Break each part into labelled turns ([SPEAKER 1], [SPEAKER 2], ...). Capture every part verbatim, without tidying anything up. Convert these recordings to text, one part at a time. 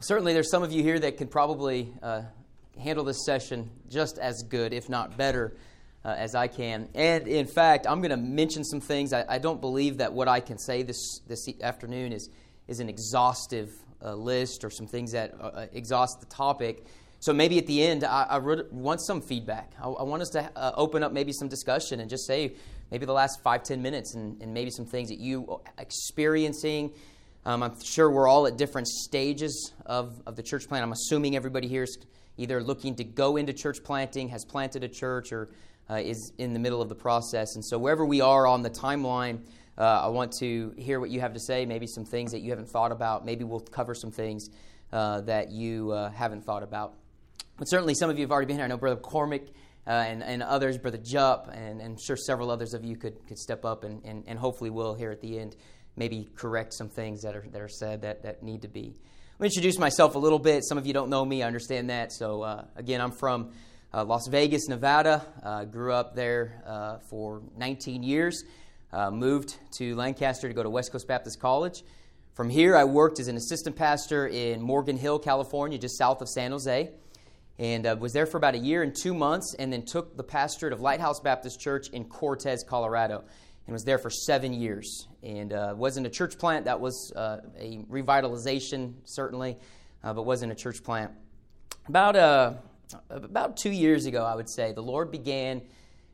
[SPEAKER 1] Certainly there's some of you here that can probably uh, handle this session just as good, if not better, uh, as I can. And in fact, I'm going to mention some things. I, I don't believe that what I can say this this afternoon is, is an exhaustive uh, list or some things that uh, exhaust the topic. So maybe at the end, I, I want some feedback. I, I want us to uh, open up maybe some discussion and just say maybe the last five, ten minutes and, and maybe some things that you are experiencing. Um, I'm sure we're all at different stages of, of the church plant. I'm assuming everybody here is either looking to go into church planting, has planted a church, or uh, is in the middle of the process. And so wherever we are on the timeline, uh, I want to hear what you have to say, maybe some things that you haven't thought about. Maybe we'll cover some things uh, that you uh, haven't thought about. But certainly some of you have already been here. I know Brother Cormac uh, and, and others, Brother Jupp, and, and I'm sure several others of you could, could step up and, and, and hopefully will here at the end maybe correct some things that are that are said that, that need to be. Let me introduce myself a little bit. Some of you don't know me. I understand that. So, uh, again, I'm from uh, Las Vegas, Nevada. Uh, grew up there uh, for nineteen years. Uh, moved to Lancaster to go to West Coast Baptist College. From here, I worked as an assistant pastor in Morgan Hill, California, just south of San Jose. And uh, was there for about a year and two months, and then took the pastorate of Lighthouse Baptist Church in Cortez, Colorado. And was there for seven years. And uh, wasn't a church plant. That was uh, a revitalization, certainly, uh, but wasn't a church plant. About uh, about two years ago, I would say, the Lord began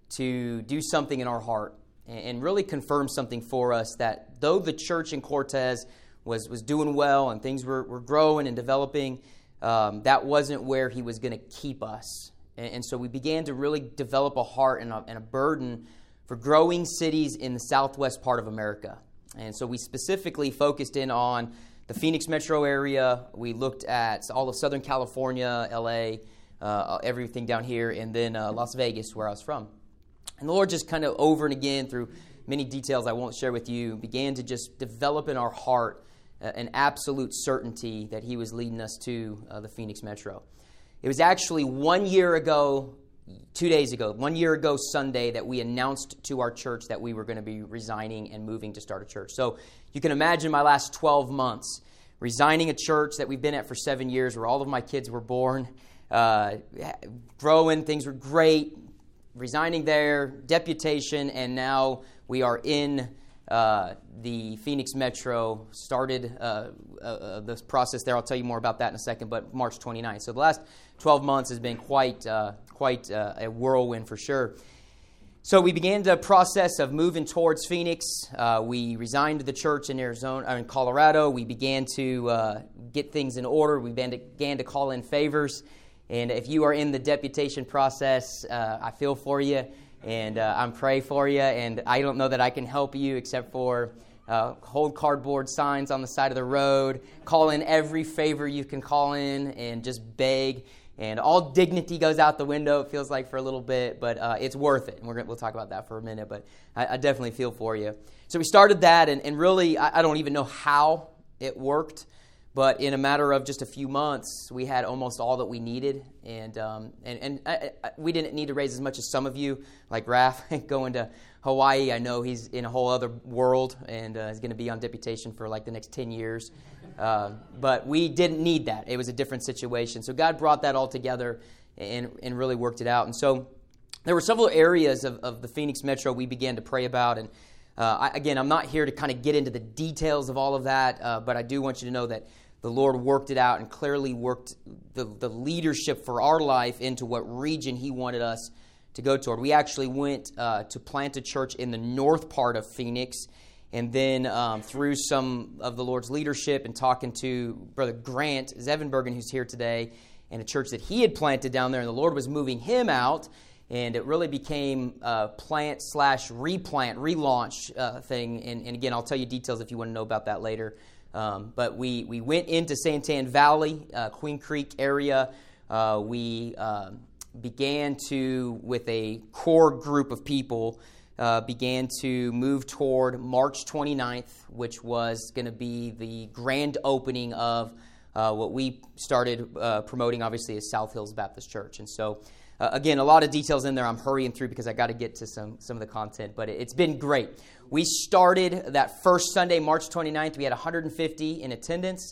[SPEAKER 1] to do something in our heart and really confirm something for us, that though the church in Cortez was, was doing well and things were, were growing and developing, um, that wasn't where He was going to keep us. And, and so we began to really develop a heart and a, and a burden for growing cities in the southwest part of America. And so we specifically focused in on the Phoenix metro area. We looked at all of Southern California, L A, uh, everything down here, and then uh, Las Vegas, where I was from. And the Lord just kind of over and again, through many details I won't share with you, began to just develop in our heart uh, an absolute certainty that He was leading us to uh, the Phoenix metro. It was actually one year ago, Two days ago, one year ago Sunday, that we announced to our church that we were going to be resigning and moving to start a church. So you can imagine my last twelve months, resigning a church that we've been at for seven years, where all of my kids were born, uh, growing, things were great, resigning there, deputation, and now we are in uh, the Phoenix metro, started uh, uh, this process there. I'll tell you more about that in a second, but March twenty-ninth. So the last twelve months has been quite uh, quite uh, a whirlwind for sure. So we began the process of moving towards Phoenix. Uh, we resigned the church in Arizona, uh, in Colorado. We began to uh, get things in order. We began to, began to call in favors. And if you are in the deputation process, uh, I feel for you, and uh, I'm praying for you. And I don't know that I can help you except for uh, hold cardboard signs on the side of the road, call in every favor you can call in, and just beg. And all dignity goes out the window, it feels like, for a little bit, but uh, it's worth it. And we're gonna, we'll talk about that for a minute, but I, I definitely feel for you. So we started that, and, and really, I, I don't even know how it worked, but in a matter of just a few months, we had almost all that we needed. And um, and, and I, I, we didn't need to raise as much as some of you, like Raph, going to Hawaii. I know he's in a whole other world, and uh, he's going to be on deputation for like the next ten years. Uh, but we didn't need that. It was a different situation. So God brought that all together and, and really worked it out. And so there were several areas of, of the Phoenix metro we began to pray about. And uh, I, again, I'm not here to kind of get into the details of all of that, uh, but I do want you to know that the Lord worked it out and clearly worked the, the leadership for our life into what region He wanted us to go toward. We actually went uh, to plant a church in the north part of Phoenix. And then um, through some of the Lord's leadership and talking to Brother Grant Zevenbergen, who's here today, and a church that he had planted down there, and the Lord was moving him out, and it really became a plant slash replant, relaunch uh, thing. And, and again, I'll tell you details if you want to know about that later. Um, but we, we went into Santan Valley, uh, Queen Creek area. Uh, we uh, began to, with a core group of people, Uh, began to move toward March twenty-ninth, which was going to be the grand opening of uh, what we started uh, promoting, obviously, as South Hills Baptist Church. And so, uh, again, a lot of details in there. I'm hurrying through because I got to get to some, some of the content, but it, it's been great. We started that first Sunday, March twenty-ninth. We had one hundred fifty in attendance.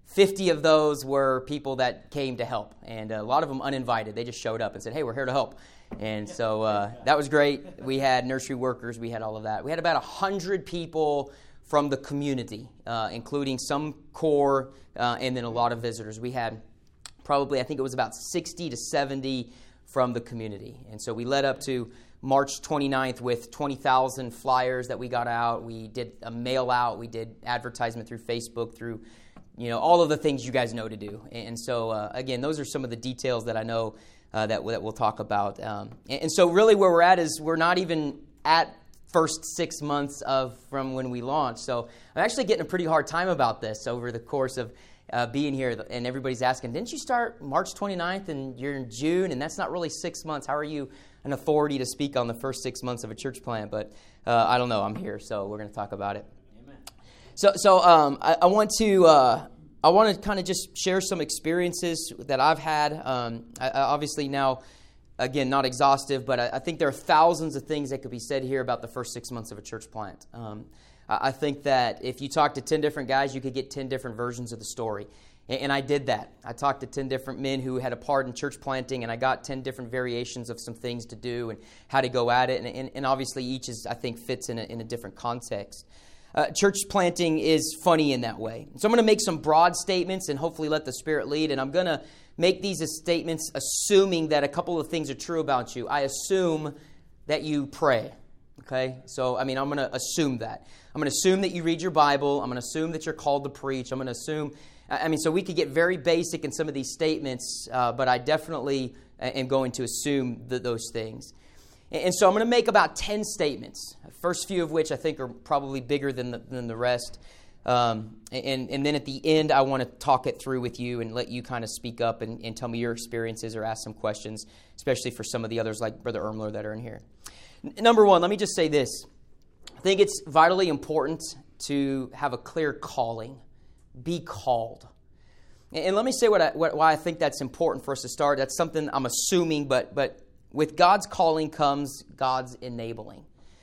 [SPEAKER 1] fifty of those were people that came to help, and a lot of them uninvited. They just showed up and said, hey, we're here to help. And so uh, that was great. We had nursery workers. We had all of that. We had about one hundred people from the community, uh, including some core uh, and then a lot of visitors. We had probably, I think it was about sixty to seventy from the community. And so we led up to March twenty-ninth with twenty thousand flyers that we got out. We did a mail out. We did advertisement through Facebook, through, you know, all of the things you guys know to do. And so, uh, again, those are some of the details that I know uh, that, that we'll talk about. Um, and, and so really where we're at is we're not even at first six months of from when we launched. So I'm actually getting a pretty hard time about this over the course of uh, being here. And everybody's asking, didn't you start March twenty-ninth and you're in June? And that's not really six months. How are you an authority to speak on the first six months of a church plant? But uh, I don't know. I'm here, so we're going to talk about it. Amen. So, so um, I, I want to uh, I want to kind of just share some experiences that I've had. Um, I, I obviously now, again, not exhaustive, but I, I think there are thousands of things that could be said here about the first six months of a church plant. Um, I, I think that if you talk to ten different guys, you could get ten different versions of the story. And I did that. I talked to ten different men who had a part in church planting, and I got ten different variations of some things to do and how to go at it. And, and, and obviously each is, I think, fits in a, in a different context. Uh, church planting is funny in that way. So I'm going to make some broad statements and hopefully let the Spirit lead. And I'm going to make these as statements assuming that a couple of things are true about you. I assume that you pray. Okay? So, I mean, I'm going to assume that. I'm going to assume that you read your Bible. I'm going to assume that you're called to preach. I'm going to assume... I mean, so we could get very basic in some of these statements, uh, but I definitely am going to assume the, those things. And, and so I'm going to make about ten statements, first few of which I think are probably bigger than the, than the rest. Um, and, and then at the end, I want to talk it through with you and let you kind of speak up and, and tell me your experiences or ask some questions, especially for some of the others like Brother Ermler that are in here. N- number one, let me just say this. I think it's vitally important to have a clear calling. Be called. And let me say what I, what, why I think that's important for us to start. That's something I'm assuming, but but with God's calling comes God's enabling.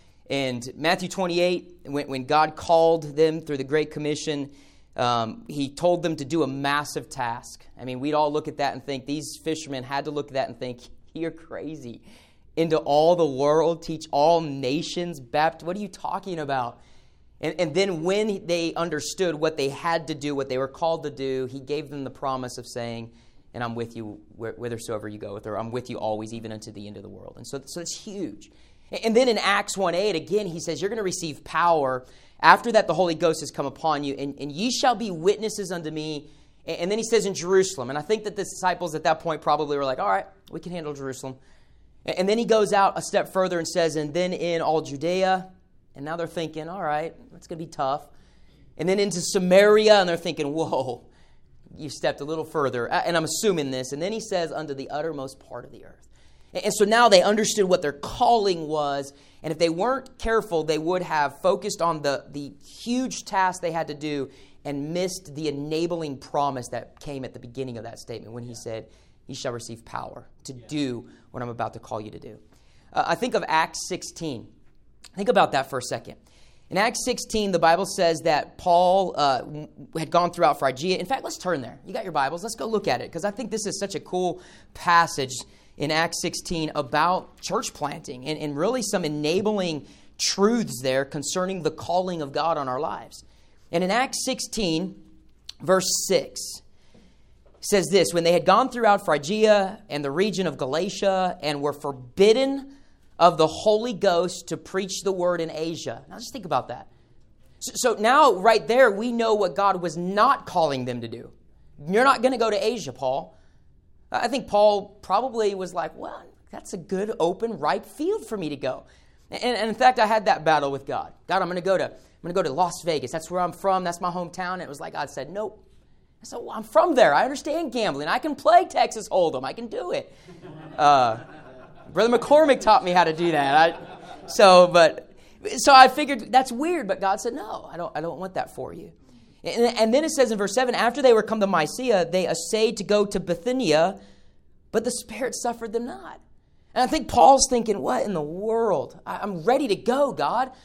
[SPEAKER 1] And Matthew twenty-eight, when, when God called them through the Great Commission, um, He told them to do a massive task. I mean, we'd all look at that and think, these fishermen had to look at that and think, you're crazy. Into all the world, teach all nations, baptize. What are you talking about? And, and then when they understood what they had to do, what they were called to do, He gave them the promise of saying, and I'm with you whithersoever you go, or I'm with you always, even unto the end of the world. And so, so it's huge. And then in Acts one eight, again, He says, you're going to receive power. After that, the Holy Ghost has come upon you, and, and ye shall be witnesses unto me. And then He says in Jerusalem. And I think that the disciples at that point probably were like, all right, we can handle Jerusalem. And then He goes out a step further and says, and then in all Judea. And now they're thinking, all right, that's going to be tough. And then into Samaria, and they're thinking, whoa, you stepped a little further. And I'm assuming this. And then He says, unto the uttermost part of the earth. And so now they understood what their calling was. And if they weren't careful, they would have focused on the, the huge task they had to do and missed the enabling promise that came at the beginning of that statement when He said, ye shall receive power to do what I'm about to call you to do. Uh, I think of Acts sixteen. Think about that for a second. In Acts sixteen, the Bible says that Paul uh, had gone throughout Phrygia. In fact, let's turn there. You got your Bibles. Let's go look at it, because I think this is such a cool passage in Acts sixteen about church planting and, and really some enabling truths there concerning the calling of God on our lives. And in Acts sixteen, verse six, it says this, when they had gone throughout Phrygia and the region of Galatia and were forbidden of the Holy Ghost to preach the word in Asia. Now just think about that. So, so now right there we know what God was not calling them to do. You're not going to go to Asia, Paul. I think Paul probably was like, well, that's a good, open, ripe field for me to go. And, and in fact, I had that battle with God. God, I'm going to go to I'm going to go to Las Vegas. That's where I'm from. That's my hometown. And it was like God said, nope. I said, well, I'm from there. I understand gambling. I can play Texas Hold'em. I can do it. Uh Brother McCormick taught me how to do that. I, so, but so I figured that's weird, but God said, no, I don't I don't want that for you. And, and then it says in verse seven, after they were come to Mysia, they essayed to go to Bithynia, but the Spirit suffered them not. And I think Paul's thinking, what in the world? I, I'm ready to go, God.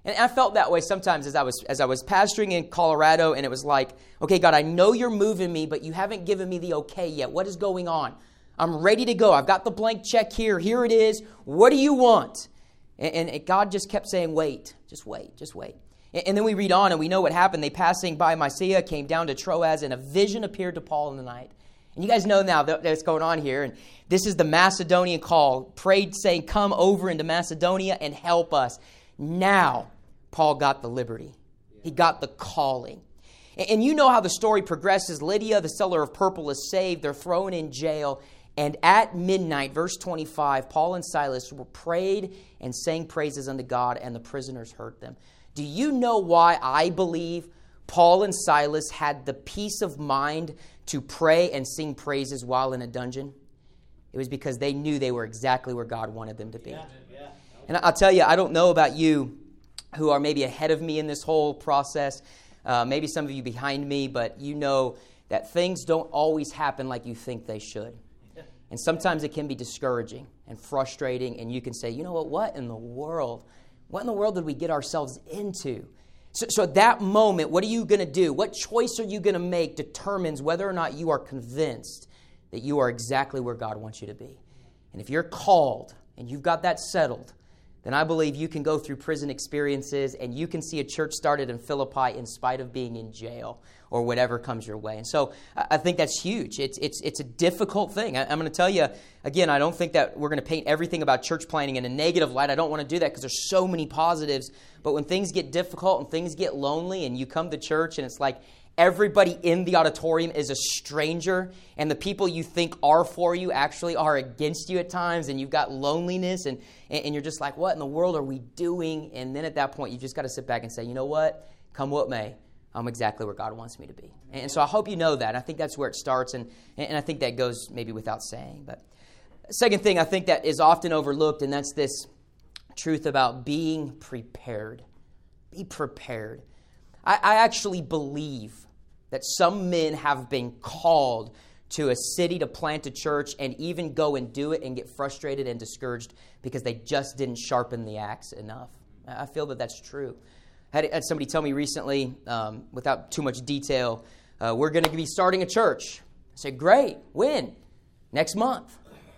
[SPEAKER 1] And I felt that way sometimes as I was as I was pastoring in Colorado, and it was like, okay, God, I know you're moving me, but you haven't given me the okay yet. What is going on? I'm ready to go. I've got the blank check here. Here it is. What do you want? And, and God just kept saying, wait, just wait, just wait. And, and then we read on, and we know what happened. They passing by Mysia came down to Troas, and a vision appeared to Paul in the night. And you guys know now that what's going on here. And this is the Macedonian call. Prayed saying, come over into Macedonia and help us. Now, Paul got the liberty. He got the calling. And, and you know how the story progresses. Lydia, the seller of purple, is saved. They're thrown in jail. And at midnight, verse twenty-five, Paul and Silas were prayed and sang praises unto God, and the prisoners heard them. Do you know why I believe Paul and Silas had the peace of mind to pray and sing praises while in a dungeon? It was because they knew they were exactly where God wanted them to be. Yeah, yeah. And I'll tell you, I don't know about you who are maybe ahead of me in this whole process, uh, maybe some of you behind me, but you know that things don't always happen like you think they should. And sometimes it can be discouraging and frustrating, and you can say, you know what, what in the world? What in the world did we get ourselves into? So, so at that moment, what are you going to do? What choice are you going to make determines whether or not you are convinced that you are exactly where God wants you to be. And if you're called and you've got that settled, then I believe you can go through prison experiences and you can see a church started in Philippi in spite of being in jail or whatever comes your way. And so I think that's huge. It's it's it's a difficult thing. I, I'm going to tell you, again, I don't think that we're going to paint everything about church planting in a negative light. I don't want to do that because there's so many positives. But when things get difficult and things get lonely and you come to church and it's like everybody in the auditorium is a stranger, and the people you think are for you actually are against you at times, and you've got loneliness, and, and you're just like, what in the world are we doing? And then at that point, you've just got to sit back and say, you know what? Come what may, I'm exactly where God wants me to be. And so I hope you know that. I think that's where it starts, and, and I think that goes maybe without saying. But second thing I think that is often overlooked, and that's this truth about being prepared. Be prepared. I, I actually believe that some men have been called to a city to plant a church and even go and do it and get frustrated and discouraged because they just didn't sharpen the axe enough. I feel that that's true. I had, had somebody tell me recently, um, without too much detail, uh, we're going to be starting a church. I said, great. When? Next month.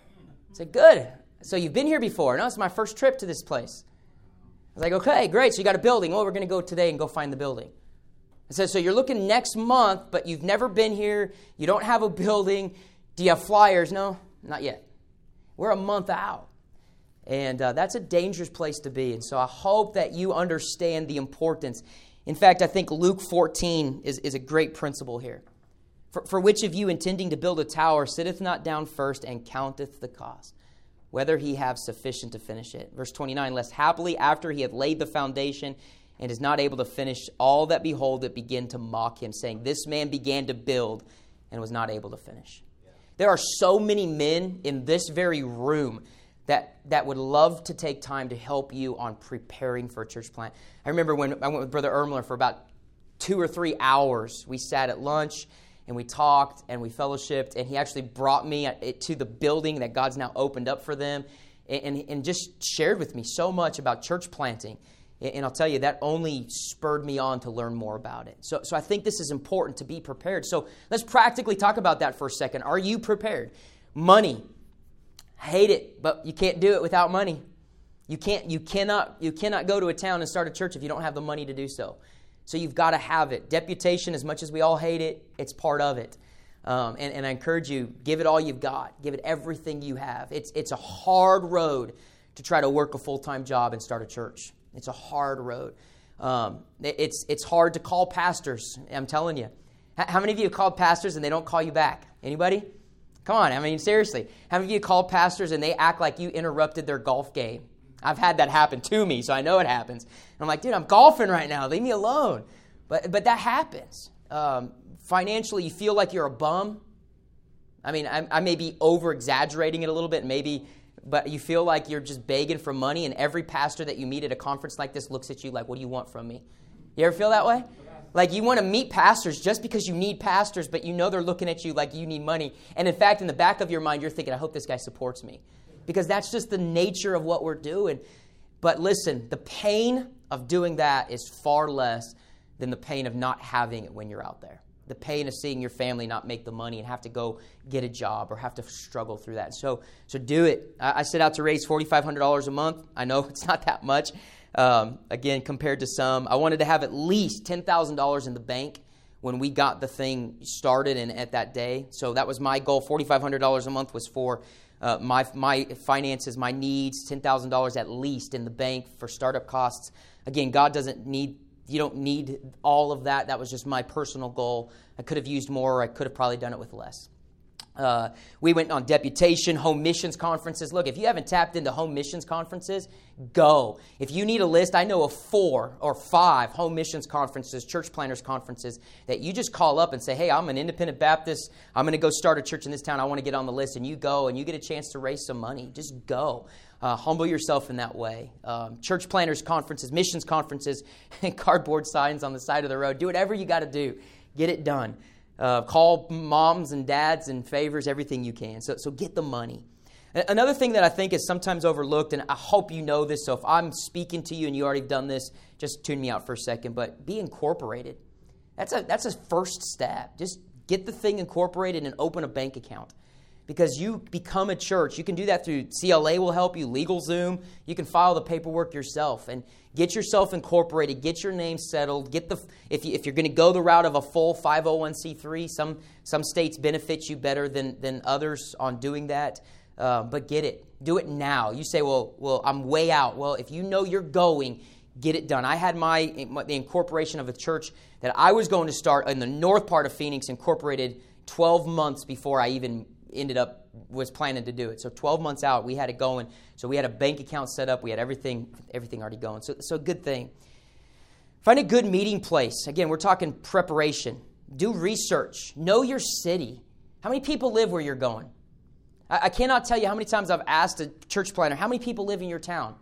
[SPEAKER 1] I said, good. So you've been here before. No, it's my first trip to this place. I was like, okay, great. So you got a building. Well, we're going to go today and go find the building. I said, so you're looking next month, but you've never been here. You don't have a building. Do you have flyers? No, not yet. We're a month out. And uh, that's a dangerous place to be. And so I hope that you understand the importance. In fact, I think Luke fourteen is, is a great principle here. For, for which of you intending to build a tower sitteth not down first and counteth the cost, whether he have sufficient to finish it. Verse twenty-nine, lest happily after he hath laid the foundation and is not able to finish, all that behold it begin to mock him, saying, this man began to build and was not able to finish. Yeah. There are so many men in this very room that, that would love to take time to help you on preparing for a church plant. I remember when I went with Brother Ermler for about two or three hours. We sat at lunch and we talked and we fellowshipped, and he actually brought me to the building that God's now opened up for them, and, and, and just shared with me so much about church planting. And I'll tell you, that only spurred me on to learn more about it. So, so I think this is important to be prepared. So let's practically talk about that for a second. Are you prepared? Money. I hate it, but you can't do it without money. You can't. You cannot. You cannot go to a town and start a church if you don't have the money to do so. So you've got to have it. Deputation, as much as we all hate it, it's part of it. Um, and, and I encourage you, give it all you've got. Give it everything you have. It's it's a hard road to try to work a full-time job and start a church. It's a hard road. Um, it's it's hard to call pastors, I'm telling you. How many of you have called pastors and they don't call you back? Anybody? Come on, I mean, seriously. How many of you called pastors and they act like you interrupted their golf game? I've had that happen to me, so I know it happens. And I'm like, dude, I'm golfing right now. Leave me alone. But but that happens. Um, financially, you feel like you're a bum. I mean, I, I may be over-exaggerating it a little bit, maybe, but you feel like you're just begging for money, and every pastor that you meet at a conference like this looks at you like, what do you want from me? You ever feel that way? Like you want to meet pastors just because you need pastors, but you know they're looking at you like you need money. And in fact, in the back of your mind, you're thinking, I hope this guy supports me. Because that's just the nature of what we're doing. But listen, the pain of doing that is far less than the pain of not having it when you're out there. The pain of seeing your family not make the money and have to go get a job or have to struggle through that. So so do it. I, I set out to raise four thousand five hundred dollars a month. I know it's not that much, um, again, compared to some. I wanted to have at least ten thousand dollars in the bank when we got the thing started and at that day. So that was my goal. four thousand five hundred dollars a month was for uh, my my finances, my needs, ten thousand dollars at least in the bank for startup costs. Again, God doesn't need You don't need all of that. That was just my personal goal. I could have used more, or I could have probably done it with less. Uh, we went on deputation, home missions conferences. Look, if you haven't tapped into home missions conferences, go. If you need a list, I know of four or five home missions conferences, church planners conferences, that you just call up and say, hey, I'm an independent Baptist. I'm going to go start a church in this town. I want to get on the list. And you go, and you get a chance to raise some money. Just go. Uh, humble yourself in that way. Um, church planners conferences, missions conferences, cardboard signs on the side of the road. Do whatever you got to do. Get it done. Uh, call moms and dads and favors, everything you can. So, so get the money. Another thing that I think is sometimes overlooked, and I hope you know this, so if I'm speaking to you and you already done this, just tune me out for a second, but be incorporated. That's a, that's a first step. Just get the thing incorporated and open a bank account. Because you become a church. You can do that through C L A will help you, LegalZoom. You can file the paperwork yourself and get yourself incorporated. Get your name settled. Get the if you, if you're going to go the route of a full five oh one c three, some some states benefit you better than than others on doing that. Uh, but get it. Do it now. You say, well, well, I'm way out. Well, if you know you're going, get it done. I had my, my the incorporation of a church that I was going to start in the north part of Phoenix incorporated twelve months before I even ended up, was planning to do it. So twelve months out, we had it going. So we had a bank account set up. We had everything everything already going. So, so good thing. Find a good meeting place. Again, we're talking preparation. Do research. Know your city. How many people live where you're going? I, I cannot tell you how many times I've asked a church planner, how many people live in your town?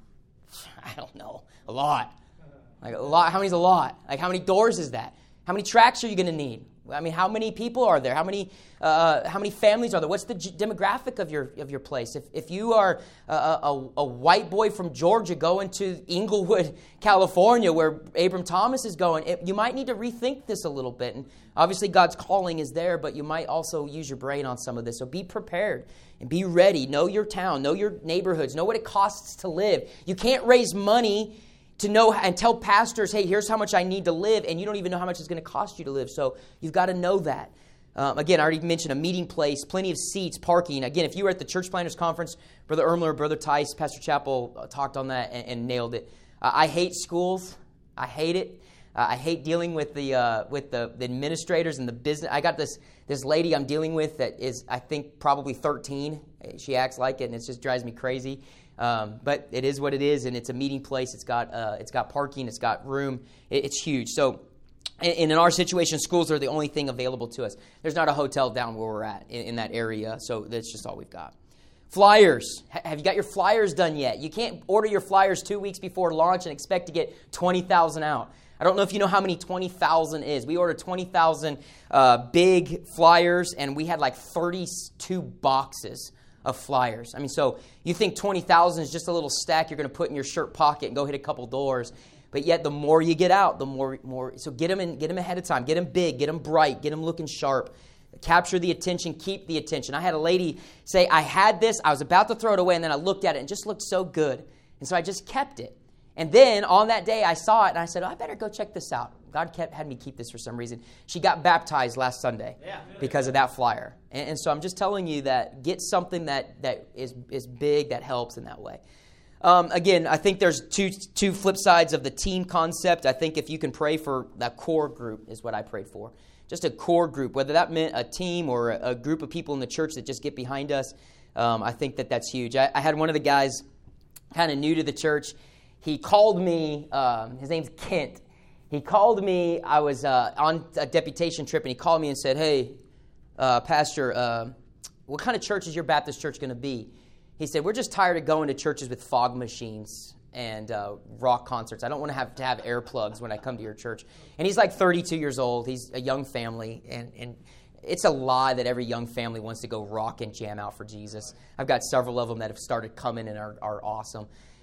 [SPEAKER 1] I don't know. A lot. Like a lot. How many's a lot? Like how many doors is that? How many tracks are you going to need? I mean, how many people are there? How many uh, how many families are there? What's the g- demographic of your of your place? If if you are a, a, a white boy from Georgia going to Inglewood, California, where Abram Thomas is going, it, you might need to rethink this a little bit. And obviously, God's calling is there, but you might also use your brain on some of this. So be prepared and be ready. Know your town. Know your neighborhoods. Know what it costs to live. You can't raise money to know and tell pastors, hey, here's how much I need to live, and you don't even know how much it's going to cost you to live. So you've got to know that. Um, again, I already mentioned a meeting place, plenty of seats, parking. Again, if you were at the Church Planners Conference, Brother Ermler, Brother Tice, Pastor Chappell uh, talked on that and, and nailed it. Uh, I hate schools. I hate it. Uh, I hate dealing with the uh, with the, the administrators and the business. I got this this lady I'm dealing with that is, I think, probably thirteen. She acts like it, and it just drives me crazy. Um, but it is what it is, and it's a meeting place. It's got uh, it's got parking. It's got room. It, it's huge. So, and in our situation, schools are the only thing available to us. There's not a hotel down where we're at in, in that area, so that's just all we've got. Flyers. H- have you got your flyers done yet? You can't order your flyers two weeks before launch and expect to get twenty thousand out. I don't know if you know how many twenty thousand is. We ordered twenty thousand uh, big flyers, and we had like thirty-two boxes of flyers. I mean, so you think twenty thousand is just a little stack you're going to put in your shirt pocket and go hit a couple doors. But yet the more you get out, the more, more. So get them, in, get them ahead of time. Get them big. Get them bright. Get them looking sharp. Capture the attention. Keep the attention. I had a lady say, I had this. I was about to throw it away, and then I looked at it and it just looked so good. And so I just kept it. And then on that day, I saw it, and I said, oh, I better go check this out. God kept had me keep this for some reason. She got baptized last Sunday yeah. because of that flyer. And, and so I'm just telling you that get something that, that is, is big, that helps in that way. Um, again, I think there's two two flip sides of the team concept. I think if you can pray for that core group is what I prayed for. Just a core group, whether that meant a team or a, a group of people in the church that just get behind us. Um, I think that that's huge. I, I had one of the guys kind of new to the church. He called me, um, his name's Kent. He called me, I was uh, on a deputation trip, and he called me and said, hey, uh, Pastor, uh, what kind of church is your Baptist church going to be? He said, we're just tired of going to churches with fog machines and uh, rock concerts. I don't want to have to have earplugs when I come to your church. And he's like thirty-two years old. He's a young family, and, and it's a lie that every young family wants to go rock and jam out for Jesus. I've got several of them that have started coming and are, are awesome.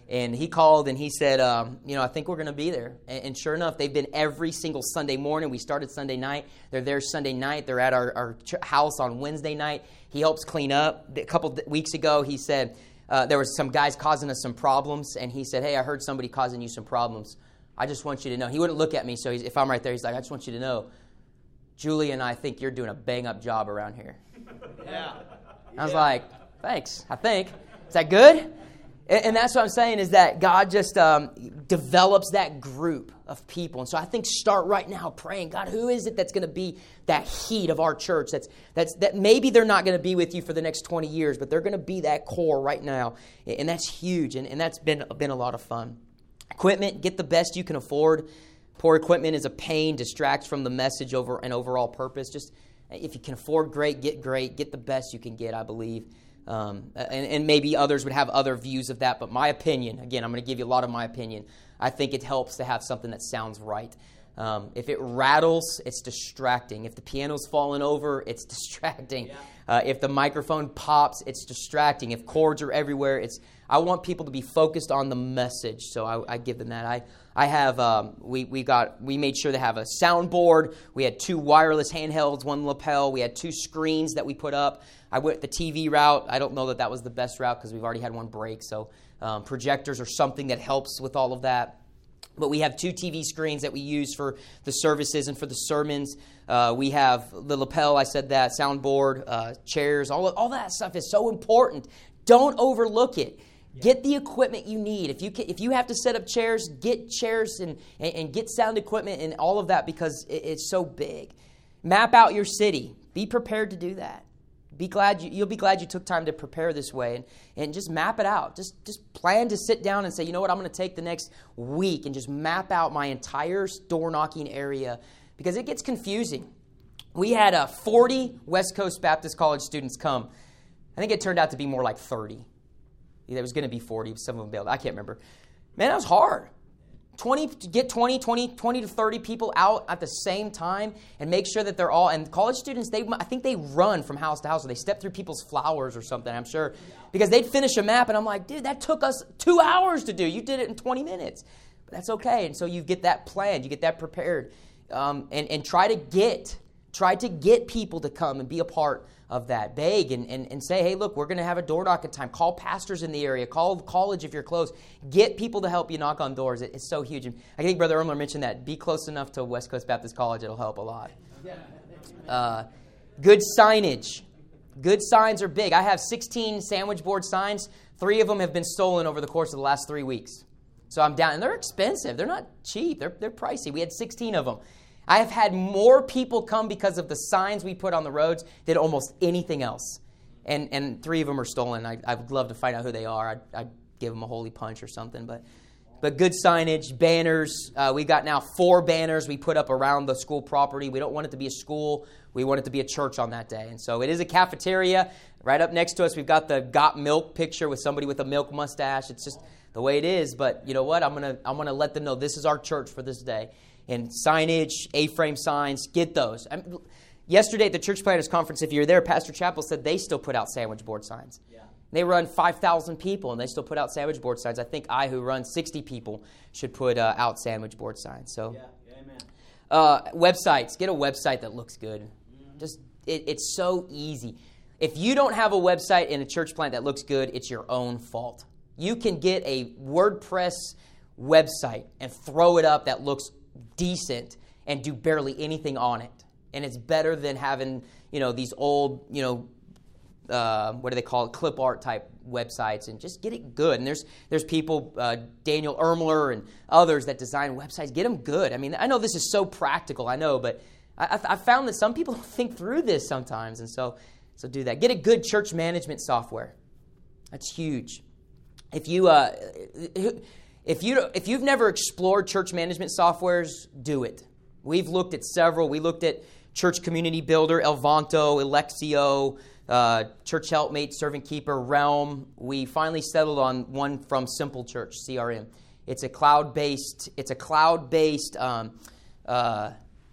[SPEAKER 1] And he called and he said, um, you know, I think we're going to be there. And, and sure enough, they've been every single Sunday morning. We started Sunday night. They're there Sunday night. They're at our, our ch- house on Wednesday night. He helps clean up. A couple of weeks ago, he said uh, there was some guys causing us some problems. And he said, hey, I heard somebody causing you some problems. I just want you to know. He wouldn't look at me, so he's, if I'm right there, he's like, I just want you to know, Julie and I think you're doing a bang-up job around here. Yeah. I was like, thanks, I think. Is that good? And that's what I'm saying is that God just um, develops that group of people. And so I think start right now praying, God, who is it that's going to be that heat of our church? That's that's that maybe they're not going to be with you for the next twenty years, but they're going to be that core right now. And that's huge. And, and that's been, been a lot of fun. Equipment, get the best you can afford. Poor equipment is a pain, distracts from the message over an overall purpose. Just if you can afford great, get great. Get the best you can get, I believe. Um, and, and maybe others would have other views of that, but my opinion, again, I'm going to give you a lot of my opinion. I think it helps to have something that sounds right. Um, if it rattles, it's distracting. If the piano's falling over, it's distracting. Yeah. Uh, if the microphone pops, it's distracting. If chords are everywhere, it's. I want people to be focused on the message, so I, I give them that. I I have um, we we got we made sure to have a soundboard. We had two wireless handhelds, one lapel. We had two screens that we put up. I went the T V route. I don't know that that was the best route because we've already had one break. So um, projectors are something that helps with all of that. But we have two T V screens that we use for the services and for the sermons. Uh, we have the lapel, I said that, soundboard, uh, chairs, all, all that stuff is so important. Don't overlook it. Yeah. Get the equipment you need. If you can, if you have to set up chairs, get chairs and, and, and get sound equipment and all of that because it, it's so big. Map out your city. Be prepared to do that. Be glad you, you'll be glad you took time to prepare this way and, and just map it out. Just just plan to sit down and say, you know what, I'm going to take the next week and just map out my entire door knocking area because it gets confusing. We had uh, forty West Coast Baptist College students come. I think it turned out to be more like thirty. There was going to be forty. Some of them bailed. I can't remember. Man, that was hard. twenty get twenty, twenty, twenty to thirty people out at the same time and make sure that they're all, and college students, they I think they run from house to house or they step through people's flowers or something, I'm sure, because they'd finish a map and I'm like, dude, that took us two hours to do. You did it in twenty minutes. But that's okay. And so you get that planned, you get that prepared, um, and, and try to get, try to get people to come and be a part of that. Beg and, and, and say, hey, look, we're going to have a door knocking time. Call pastors in the area. Call the college if you're close. Get people to help you knock on doors. It, it's so huge. And I think Brother Ermler mentioned that. Be close enough to West Coast Baptist College. It'll help a lot. Uh, good signage. Good signs are big. I have sixteen sandwich board signs. Three of them have been stolen over the course of the last three weeks. So I'm down. And they're expensive. They're not cheap. They're, they're pricey. We had sixteen of them. I have had more people come because of the signs we put on the roads than almost anything else. And and three of them are stolen. I, I would love to find out who they are. I'd, I'd give them a holy punch or something. But but good signage, banners. Uh, we got now four banners we put up around the school property. We don't want it to be a school. We want it to be a church on that day. And so it is a cafeteria. Right up next to us, we've got the Got Milk picture with somebody with a milk mustache. It's just the way it is. But you know what? I'm gonna I'm gonna let them know this is our church for this day. And signage, A-frame signs, get those. I mean, yesterday at the Church Planners Conference, if you were there, Pastor Chappell said they still put out sandwich board signs. Yeah. They run five thousand people, and they still put out sandwich board signs. I think I, who run sixty people, should put uh, out sandwich board signs. So, yeah. Yeah, amen. Uh, websites. Get a website that looks good. Mm-hmm. Just it, it's so easy. If you don't have a website in a church plant that looks good, it's your own fault. You can get a WordPress website and throw it up that looks decent and do barely anything on it. And it's better than having, you know, these old, you know, uh, what do they call it, clip art type websites, and just get it good. And there's there's people, uh, Daniel Ermler and others that design websites. Get them good. I mean, I know this is so practical, I know, but I, I found that some people don't think through this sometimes. And so, so do that. Get a good church management software. That's huge. If you... Uh, If you if you've never explored church management softwares, do it. We've looked at several. We looked at Church Community Builder, Elvanto, Elexio, uh, Church Helpmate, Servant Keeper, Realm. We finally settled on one from Simple Church, C R M. It's a cloud-based. It's a cloud-based um, uh,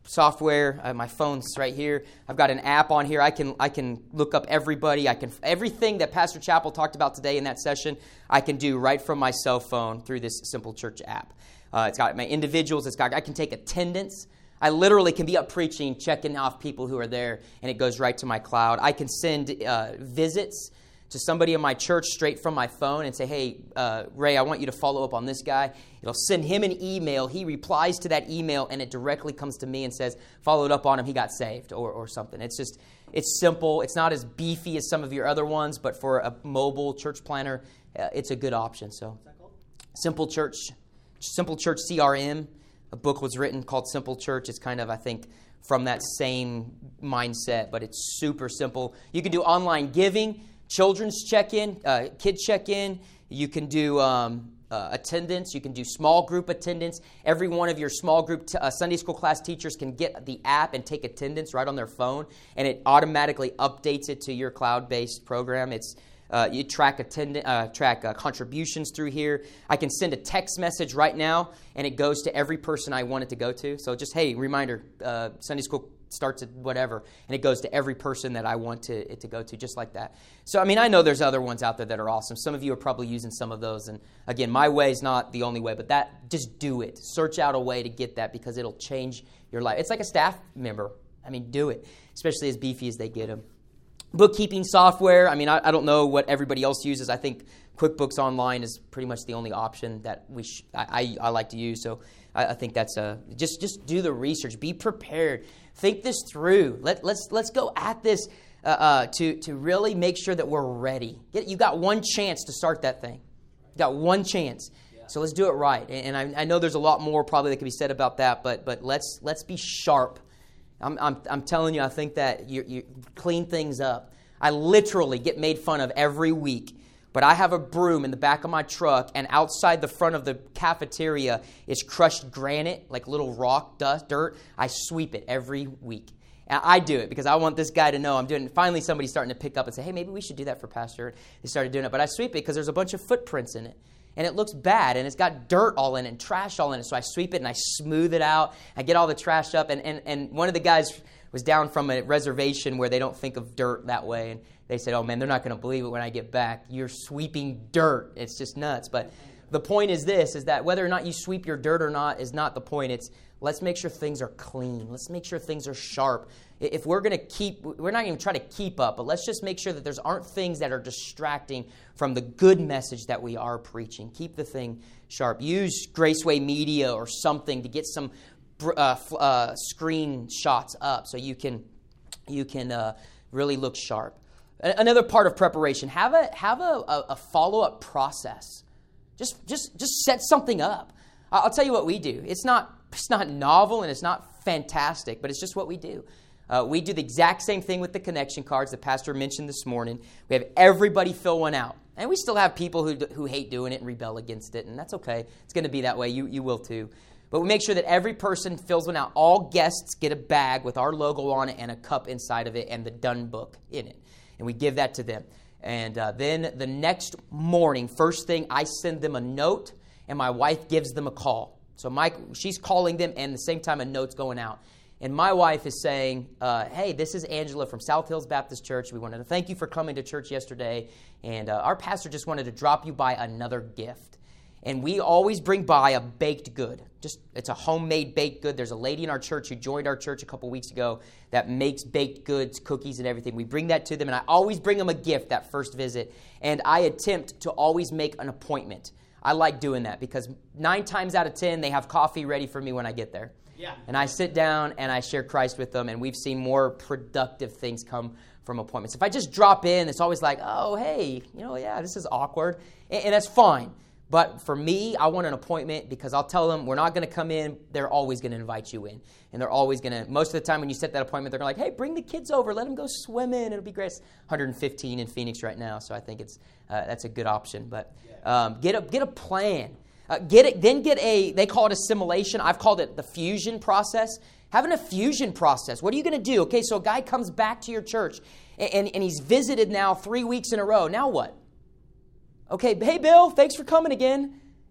[SPEAKER 1] software. Uh, my phone's right here. I've got an app on here. I can I can look up everybody. I can everything that Pastor Chappell talked about today in that session, I can do right from my cell phone through this Simple Church app. Uh, it's got my individuals. It's got I can take attendance. I literally can be up preaching, checking off people who are there, and it goes right to my cloud. I can send uh, visits to somebody in my church straight from my phone and say, hey, uh, Ray, I want you to follow up on this guy. It'll send him an email. He replies to that email, and it directly comes to me and says, followed up on him, he got saved or, or something. It's just, it's simple. It's not as beefy as some of your other ones, but for a mobile church planner, uh, it's a good option. So, what's that called? Simple Church, Simple Church C R M. A book was written called Simple Church. It's kind of, I think, from that same mindset, but it's super simple. You can do online giving, children's check-in, uh, kid check-in. You can do um, uh, attendance. You can do small group attendance. Every one of your small group t- uh, Sunday school class teachers can get the app and take attendance right on their phone, and it automatically updates it to your cloud-based program. It's Uh, you track attend- uh, track uh, contributions through here. I can send a text message right now, and it goes to every person I want it to go to. So just, hey, reminder, uh, Sunday school starts at whatever, and it goes to every person that I want to, it to go to, just like that. So, I mean, I know there's other ones out there that are awesome. Some of you are probably using some of those. And, again, my way is not the only way, but that, just do it. Search out a way to get that because it'll change your life. It's like a staff member. I mean, do it, especially as beefy as they get them. Bookkeeping software, I mean, I, I don't know what everybody else uses. I think QuickBooks Online is pretty much the only option that we sh- I, I, I like to use. So I, I think that's a just just do the research. Be prepared. Think this through. Let let's let's go at this uh, uh, to to really make sure that we're ready. Get, you got one chance to start that thing. You got one chance. Yeah. So let's do it right. And, and I, I know there's a lot more probably that can be said about that, but but let's let's be sharp. I'm, I'm, I'm telling you, I think that you, you clean things up. I literally get made fun of every week, but I have a broom in the back of my truck, and outside the front of the cafeteria is crushed granite, like little rock, dust, dirt. I sweep it every week. And I do it because I want this guy to know I'm doing it. Finally, somebody's starting to pick up and say, hey, maybe we should do that for Pastor. They started doing it, but I sweep it because there's a bunch of footprints in it. And it looks bad, and it's got dirt all in it and trash all in it. So I sweep it, and I smooth it out. I get all the trash up. And, and, and one of the guys was down from a reservation where they don't think of dirt that way. And they said, oh, man, they're not going to believe it when I get back. You're sweeping dirt. It's just nuts. But the point is this, is that whether or not you sweep your dirt or not is not the point. It's let's make sure things are clean. Let's make sure things are sharp. If we're going to keep, we're not even trying to keep up, but let's just make sure that there's aren't things that are distracting from the good message that we are preaching. Keep the thing sharp. Use Graceway Media or something to get some uh, uh, screen shots up so you can you can uh, really look sharp. Another part of preparation: have a have a, a follow-up process. Just just just set something up. I'll tell you what we do. It's not it's not novel and it's not fantastic, but it's just what we do. Uh, we do the exact same thing with the connection cards that Pastor mentioned this morning. We have everybody fill one out. And we still have people who who hate doing it and rebel against it, and that's okay. It's going to be that way. You you will too. But we make sure that every person fills one out. All guests get a bag with our logo on it and a cup inside of it and the done book in it. And we give that to them. And uh, then the next morning, first thing, I send them a note, and my wife gives them a call. So Mike, she's calling them, and at the same time a note's going out. And my wife is saying, uh, hey, this is Angela from South Hills Baptist Church. We wanted to thank you for coming to church yesterday. And uh, our pastor just wanted to drop you by another gift. And we always bring by a baked good. Just it's a homemade baked good. There's a lady in our church who joined our church a couple weeks ago that makes baked goods, cookies, and everything. We bring that to them, and I always bring them a gift that first visit. And I attempt to always make an appointment. I like doing that because nine times out of ten, they have coffee ready for me when I get there. Yeah. And I sit down and I share Christ with them, and we've seen more productive things come from appointments. If I just drop in, it's always like, oh, hey, you know, yeah, this is awkward. And, and that's fine. But for me, I want an appointment because I'll tell them we're not going to come in. They're always going to invite you in. And they're always going to, most of the time when you set that appointment, they're like, hey, bring the kids over. Let them go swimming. It'll be great. It's one hundred fifteen in Phoenix right now, so I think it's uh, that's a good option. But um, get a get a plan. Uh, get it. Then get a, they call it assimilation. I've called it the fusion process. Having a fusion process. What are you going to do? Okay, so a guy comes back to your church, and, and, and he's visited now three weeks in a row. Now what? Okay, hey, Bill, thanks for coming again.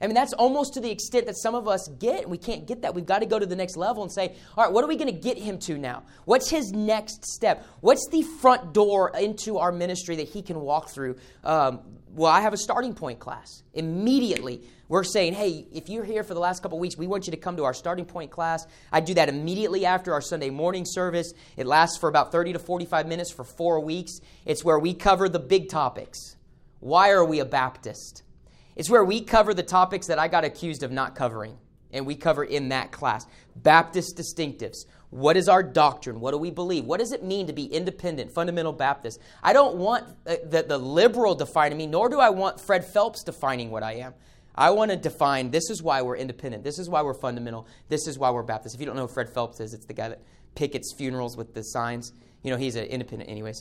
[SPEAKER 1] I mean, that's almost to the extent that some of us get, and we can't get that. We've got to go to the next level and say, all right, what are we going to get him to now? What's his next step? What's the front door into our ministry that he can walk through? Um, well, I have a starting point class. Immediately, we're saying, hey, if you're here for the last couple of weeks, we want you to come to our starting point class. I do that immediately after our Sunday morning service. It lasts for about thirty to forty-five minutes for four weeks. It's where we cover the big topics. Why are we a Baptist? It's where we cover the topics that I got accused of not covering, and we cover in that class. Baptist distinctives. What is our doctrine? What do we believe? What does it mean to be independent, fundamental Baptist? I don't want the, the liberal defining me, nor do I want Fred Phelps defining what I am. I want to define, this is why we're independent. This is why we're fundamental. This is why we're Baptist. If you don't know who Fred Phelps is, it's the guy that pickets funerals with the signs. You know, he's an independent anyways.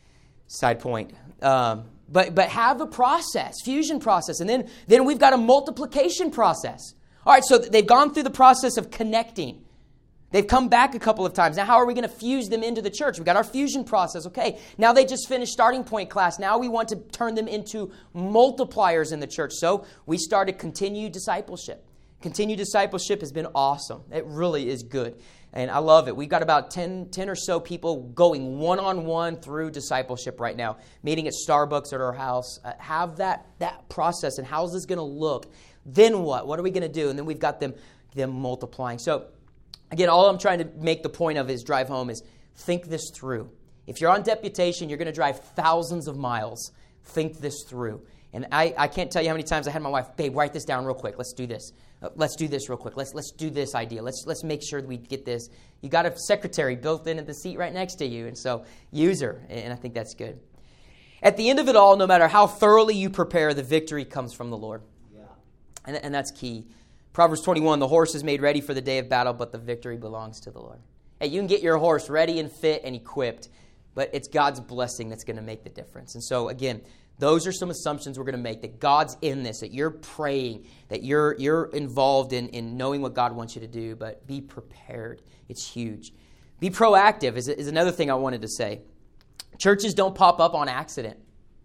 [SPEAKER 1] Side point. Um, but but have a process, fusion process. And then, then we've got a multiplication process. All right, so they've gone through the process of connecting. They've come back a couple of times. Now, how are we going to fuse them into the church? We've got our fusion process. Okay, now they just finished starting point class. Now we want to turn them into multipliers in the church. So we started continued discipleship. Continued discipleship has been awesome. It really is good. And I love it. We've got about ten, ten or so people going one-on-one through discipleship right now, meeting at Starbucks at our house. Uh, have that, that process, and how's this going to look? Then what? What are we going to do? And then we've got them, them multiplying. So again, all I'm trying to make the point of is drive home is think this through. If you're on deputation, you're going to drive thousands of miles. Think this through. And I, I can't tell you how many times I had my wife, babe, write this down real quick. Let's do this. Uh, let's do this real quick. Let's let's do this idea. Let's let's make sure that we get this. You got a secretary built in at the seat right next to you. And so use her. And I think that's good. At the end of it all, no matter how thoroughly you prepare, the victory comes from the Lord. Yeah. And, and that's key. Proverbs twenty-one, the horse is made ready for the day of battle, but the victory belongs to the Lord. Hey, you can get your horse ready and fit and equipped, but it's God's blessing that's going to make the difference. And so, again, those are some assumptions we're going to make, that God's in this, that you're praying, that you're you're involved in, in knowing what God wants you to do, but be prepared. It's huge. Be proactive is, is another thing I wanted to say. Churches don't pop up on accident.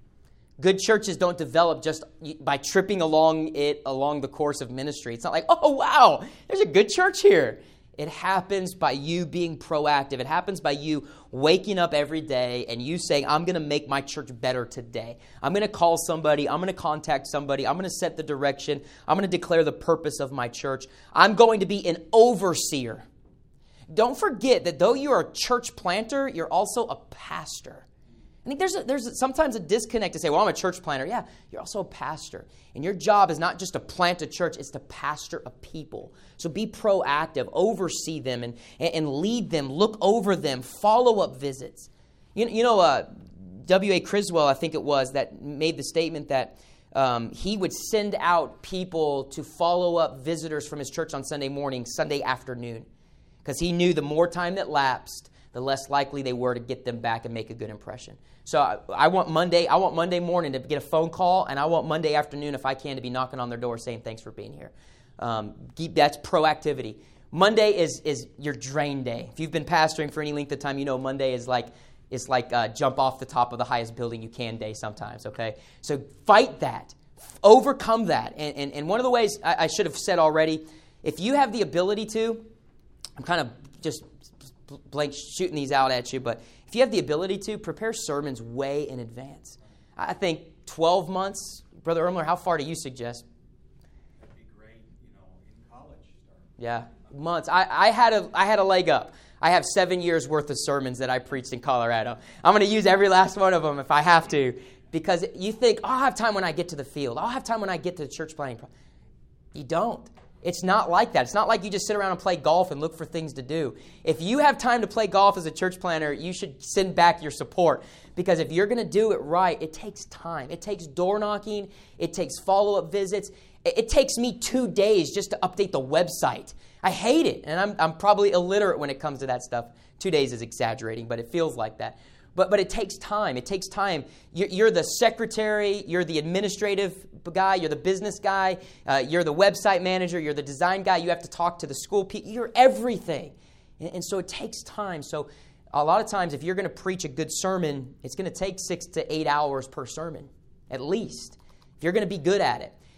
[SPEAKER 1] Good churches don't develop just by tripping along it along the course of ministry. It's not like, oh, wow, there's a good church here. It happens by you being proactive. It happens by you waking up every day and you saying, I'm going to make my church better today. I'm going to call somebody. I'm going to contact somebody. I'm going to set the direction. I'm going to declare the purpose of my church. I'm going to be an overseer. Don't forget that though you're a church planter, you're also a pastor. I think there's a, there's sometimes a disconnect to say, well, I'm a church planter. Yeah, you're also a pastor. And your job is not just to plant a church, it's to pastor a people. So be proactive, oversee them and, and lead them, look over them, follow-up visits. You, you know, uh, W A Criswell, I think it was, that made the statement that um, he would send out people to follow up visitors from his church on Sunday morning, Sunday afternoon, because he knew the more time that lapsed, the less likely they were to get them back and make a good impression. So I, I want Monday, I want Monday morning to get a phone call, and I want Monday afternoon, if I can, to be knocking on their door saying thanks for being here. Um, that's proactivity. Monday is is your drain day. If you've been pastoring for any length of time, you know Monday is like it's like uh, jump off the top of the highest building you can day sometimes. Okay, so fight that, overcome that, and and, and one of the ways I, I should have said already, if you have the ability to, I'm kind of just blank shooting these out at you, but if you have the ability to, prepare sermons way in advance. I think twelve months, Brother Ermler, how far do you suggest?
[SPEAKER 2] That'd be great, you know, in college. Start.
[SPEAKER 1] Yeah, months. I, I had a I had a leg up. I have seven years worth of sermons that I preached in Colorado. I'm going to use every last one of them if I have to, because you think, oh, I'll have time when I get to the field. I'll have time when I get to the church planting. You don't. It's not like that. It's not like you just sit around and play golf and look for things to do. If you have time to play golf as a church planter, you should send back your support. Because if you're going to do it right, it takes time. It takes door knocking. It takes follow-up visits. It takes me two days just to update the website. I hate it. And I'm, I'm probably illiterate when it comes to that stuff. Two days is exaggerating, but it feels like that. But but it takes time. It takes time. You're, you're the secretary. You're the administrative guy. You're the business guy. Uh, you're the website manager. You're the design guy. You have to talk to the school people. You're everything. And, and so it takes time. So a lot of times if you're going to preach a good sermon, it's going to take six to eight hours per sermon, at least, if you're going to be good at it.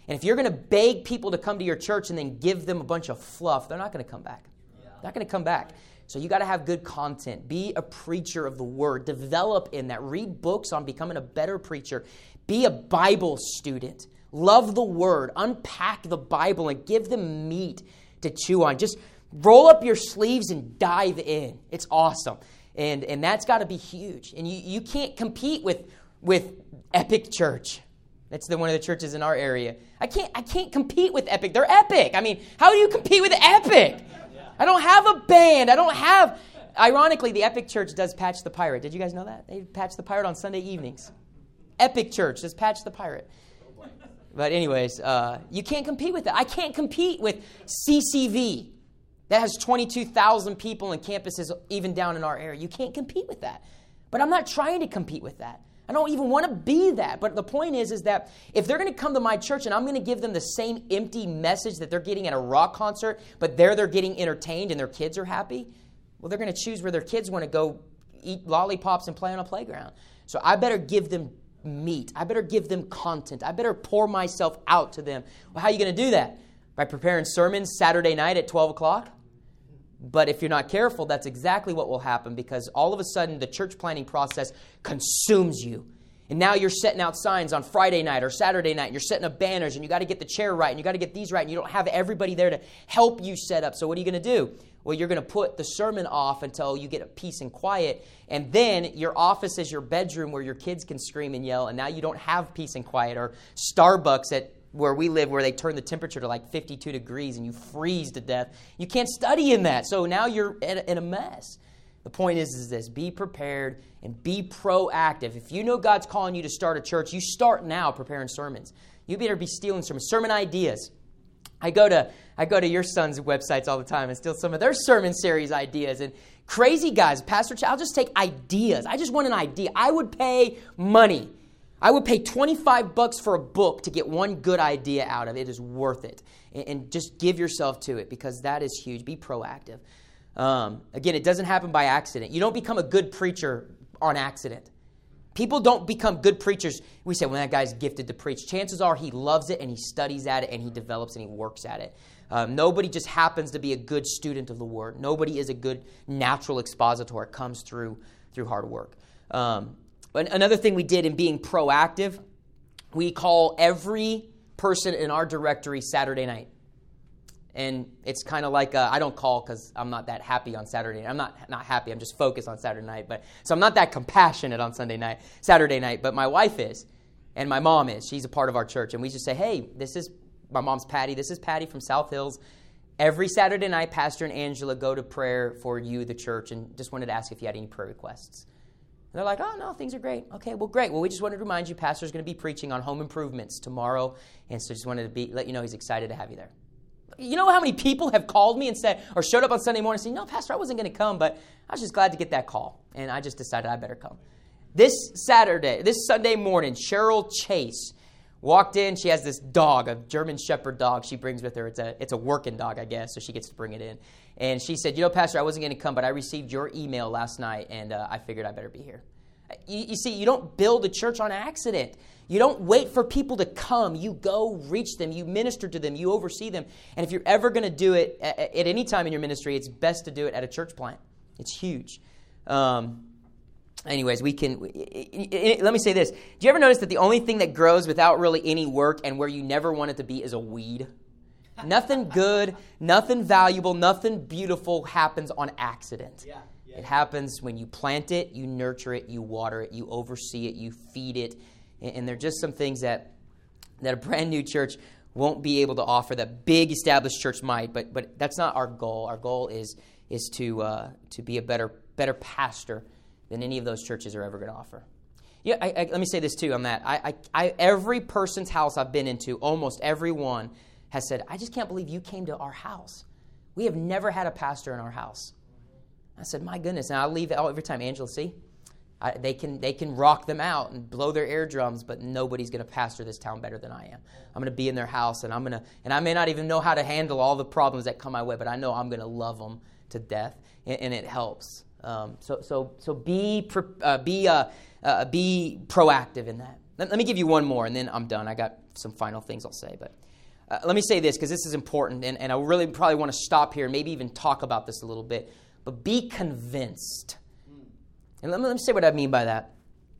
[SPEAKER 1] And if you're going to beg people to come to your church and then give them a bunch of fluff, they're not going to come back. They're not going to come back. So you got to have good content. Be a preacher of the word. Develop in that. Read books on becoming a better preacher. Be a Bible student. Love the word. Unpack the Bible and give them meat to chew on. Just roll up your sleeves and dive in. It's awesome. And and that's got to be huge. And you, you can't compete with, with Epic Church. That's the one of the churches in our area. I can't I can't compete with Epic. They're epic. I mean, how do you compete with Epic? I don't have a band. I don't have... Ironically, the Epic Church does Patch the Pirate. Did you guys know that? They Patch the Pirate on Sunday evenings. Epic Church does Patch the Pirate. But anyways, uh, you can't compete with that. I can't compete with C C V. That has twenty-two thousand people and campuses even down in our area. You can't compete with that. But I'm not trying to compete with that. I don't even want to be that. But the point is, is that if they're going to come to my church and I'm going to give them the same empty message that they're getting at a rock concert, but there they're getting entertained and their kids are happy, well, they're going to choose where their kids want to go eat lollipops and play on a playground. So I better give them meat. I better give them content. I better pour myself out to them. Well, how are you going to do that? By preparing sermons Saturday night at twelve o'clock? But if you're not careful, that's exactly what will happen, because all of a sudden the church planning process consumes you. And now you're setting out signs on Friday night or Saturday night. And you're setting up banners, and you got to get the chair right, and you got to get these right, and you don't have everybody there to help you set up. So what are you going to do? Well, you're going to put the sermon off until you get peace and quiet, and then your office is your bedroom where your kids can scream and yell, and now you don't have peace and quiet. Or Starbucks at where we live, where they turn the temperature to like fifty-two degrees and you freeze to death. You can't study in that. So now you're in a mess. The point is, is this: be prepared and be proactive. If you know God's calling you to start a church, you start now preparing sermons. You better be stealing sermons, sermon ideas. I go to I go to your son's websites all the time and steal some of their sermon series ideas. And crazy guys, Pastor Ch, I'll just take ideas. I just want an idea. I would pay money. I would pay twenty-five bucks for a book to get one good idea out of it. It is worth it. And, and just give yourself to it, because that is huge. Be proactive. Um, again, it doesn't happen by accident. You don't become a good preacher on accident. People don't become good preachers. We say, well, that guy's gifted to preach. Chances are he loves it and he studies at it and he develops and he works at it. Um, nobody just happens to be a good student of the word. Nobody is a good natural expositor. It comes through through hard work. Um, but another thing we did in being proactive, we call every person in our directory Saturday night. And it's kind of like, a, I don't call because I'm not that happy on Saturday night. I'm not not happy. I'm just focused on Saturday night. But so I'm not that compassionate on Sunday night, Saturday night. But my wife is, and my mom is. She's a part of our church. And we just say, hey, this is, my mom's Patty. This is Patty from South Hills. Every Saturday night, Pastor and Angela go to prayer for you, the church, and just wanted to ask if you had any prayer requests. And they're like, oh, no, things are great. Okay, well, great. Well, we just wanted to remind you, Pastor's going to be preaching on home improvements tomorrow. And so just wanted to be let you know he's excited to have you there. You know how many people have called me and said, or showed up on Sunday morning and said, no, Pastor, I wasn't going to come, but I was just glad to get that call. And I just decided I better come. This Saturday, this Sunday morning, Cheryl Chase walked in. She has this dog, a German Shepherd dog she brings with her. It's a, it's a working dog, I guess, so she gets to bring it in. And she said, you know, Pastor, I wasn't going to come, but I received your email last night, and uh, I figured I better be here. You, you see, you don't build a church on accident. You don't wait for people to come. You go reach them. You minister to them. You oversee them. And if you're ever going to do it at, at any time in your ministry, it's best to do it at a church plant. It's huge. Um, anyways, we can... Let me say this. Do you ever notice that the only thing that grows without really any work and where you never want it to be is a weed? Nothing good, nothing valuable, nothing beautiful happens on accident. Yeah, yeah. It happens when you plant it, you nurture it, you water it, you oversee it, you feed it. And there are just some things that that a brand new church won't be able to offer that big established church might. But but that's not our goal. Our goal is is to uh, to be a better better pastor than any of those churches are ever going to offer. Yeah, I, I, let me say this too on that. I, I, I every person's house I've been into, almost every one, has said, I just can't believe you came to our house. We have never had a pastor in our house. I said, my goodness. And I'll leave it all every time. Angela, see? I, they can they can rock them out and blow their eardrums, but nobody's going to pastor this town better than I am. I'm going to be in their house, and I'm going to and I may not even know how to handle all the problems that come my way, but I know I'm going to love them to death, and, and it helps. Um, so so so be uh, be uh, uh, be proactive in that. Let, let me give you one more, and then I'm done. I got some final things I'll say. But uh, let me say this, because this is important, and, and I really probably want to stop here and maybe even talk about this a little bit. But be convinced. And let me, let me say what I mean by that.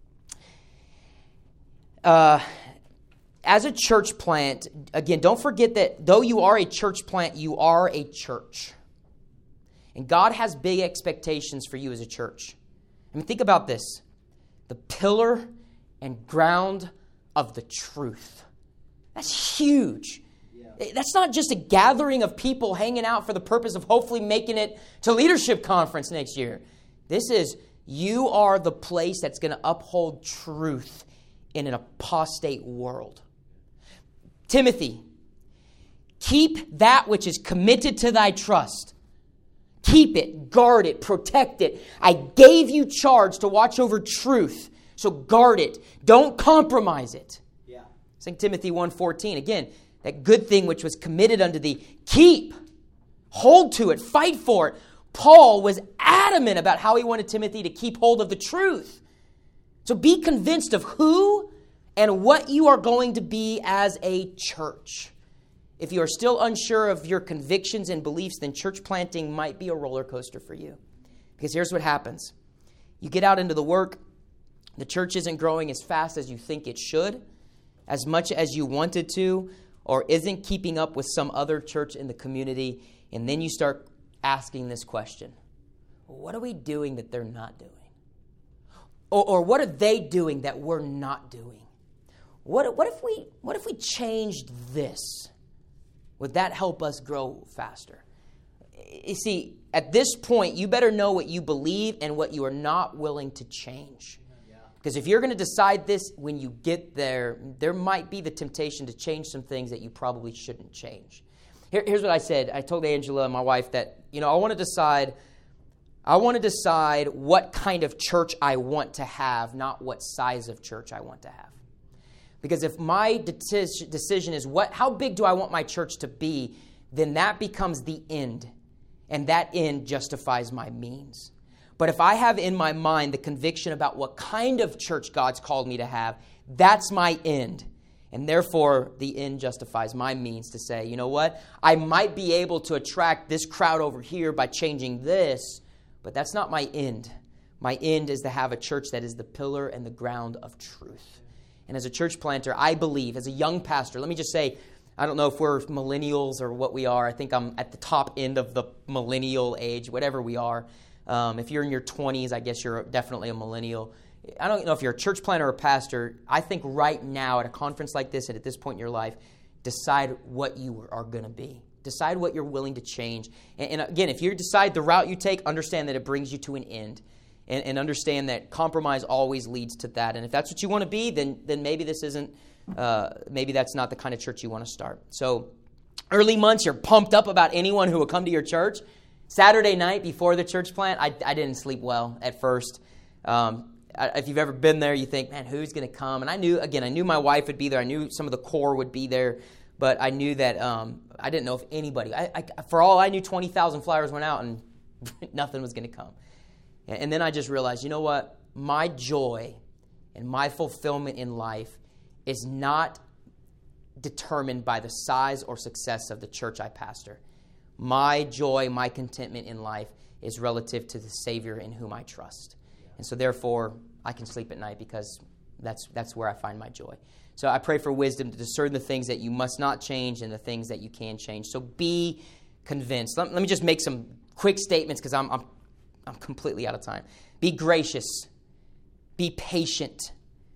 [SPEAKER 1] Uh, as a church plant, again, don't forget that though you are a church plant, you are a church. And God has big expectations for you as a church. I mean, think about this. The pillar and ground of the truth. That's huge. Yeah. That's not just a gathering of people hanging out for the purpose of hopefully making it to leadership conference next year. This is, you are the place that's going to uphold truth in an apostate world. Timothy, keep that which is committed to thy trust. Keep it, guard it, protect it. I gave you charge to watch over truth, so guard it. Don't compromise it. Yeah. Second Timothy one fourteen, again, that good thing which was committed unto thee, keep, hold to it, fight for it. Paul was adamant about how he wanted Timothy to keep hold of the truth. So be convinced of who and what you are going to be as a church. If you are still unsure of your convictions and beliefs, then church planting might be a roller coaster for you. Because here's what happens. You get out into the work, the church isn't growing as fast as you think it should, as much as you wanted to, or isn't keeping up with some other church in the community, and then you start asking this question. What are we doing that they're not doing? Or, or what are they doing that we're not doing? What, what if we what if we changed this? Would that help us grow faster? You see, at this point, you better know what you believe and what you are not willing to change. Because if you're going to decide this when you get there, there might be the temptation to change some things that you probably shouldn't change. Here, here's what I said. I told Angela, my wife, that, you know, I want to decide, I want to decide what kind of church I want to have, not what size of church I want to have. Because if my decision is what, how big do I want my church to be, then that becomes the end. And that end justifies my means. But if I have in my mind the conviction about what kind of church God's called me to have, that's my end. And therefore, the end justifies my means to say, you know what? I might be able to attract this crowd over here by changing this, but that's not my end. My end is to have a church that is the pillar and the ground of truth. And as a church planter, I believe, as a young pastor, let me just say, I don't know if we're millennials or what we are. I think I'm at the top end of the millennial age, whatever we are. Um, if you're in your twenties, I guess you're definitely a millennial. I don't know if you're a church planter or a pastor. I think right now at a conference like this and at this point in your life, decide what you are going to be. Decide what you're willing to change. And, and again, if you decide the route you take, understand that it brings you to an end. And, and understand that compromise always leads to that. And if that's what you want to be, then then maybe this isn't, uh, maybe that's not the kind of church you want to start. So early months, you're pumped up about anyone who will come to your church. Saturday night before the church plant, I, I didn't sleep well at first. Um, I, if you've ever been there, you think, man, who's going to come? And I knew, again, I knew my wife would be there. I knew some of the core would be there. But I knew that um, I didn't know if anybody, I, I, for all I knew, twenty thousand flyers went out and nothing was going to come. And then I just realized, you know what? My joy and my fulfillment in life is not determined by the size or success of the church I pastor. My joy, my contentment in life is relative to the Savior in whom I trust. And so therefore, I can sleep at night because that's that's where I find my joy. So I pray for wisdom to discern the things that you must not change and the things that you can change. So be convinced. Let, let me just make some quick statements because I'm, I'm I'm completely out of time. Be gracious. Be patient.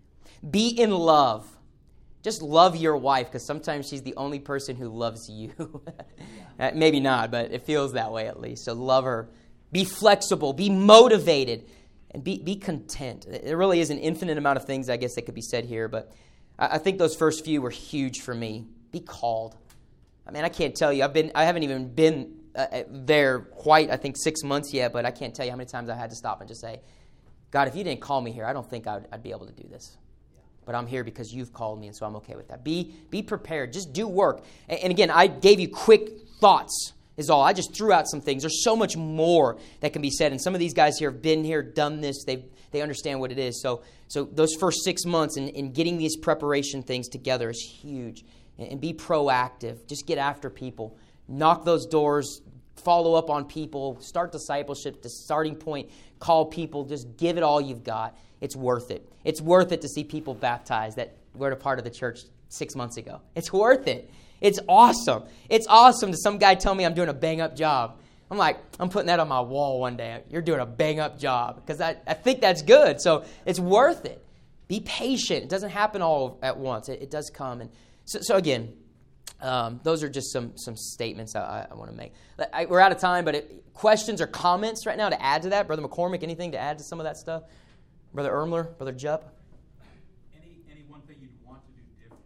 [SPEAKER 1] Be in love. Just love your wife because sometimes she's the only person who loves you. uh, maybe not, but it feels that way at least. So love her. Be flexible. Be motivated. And be, be content. There really is an infinite amount of things I guess that could be said here, but I, I think those first few were huge for me. Be called. I mean, I can't tell you. I've been. I haven't even been uh, there quite, I think, six months yet, but I can't tell you how many times I had to stop and just say, God, if you didn't call me here, I don't think I'd, I'd be able to do this. But I'm here because you've called me, and so I'm okay with that. Be be prepared. Just do work. And, and again, I gave you quick thoughts is all. I just threw out some things. There's so much more that can be said. And some of these guys here have been here, done this. They they understand what it is. So so those first six months in, in getting these preparation things together is huge. And, and be proactive. Just get after people. Knock those doors. Follow up on people. Start discipleship. The starting point. Call people. Just give it all you've got. It's worth it. It's worth it to see people baptized that were a part of the church six months ago. It's worth it. It's awesome. It's awesome to some guy tell me I'm doing a bang-up job. I'm like, I'm putting that on my wall one day. You're doing a bang-up job. Because I, I think that's good. So it's worth it. Be patient. It doesn't happen all at once. It, it does come. And so, so again, um, those are just some some statements I, I want to make. I, we're out of time, but it, questions or comments right now to add to that? Brother McCormick, anything to add to some of that stuff? Brother Ermler? Brother Jupp?
[SPEAKER 2] Any, any one thing you'd want to do different?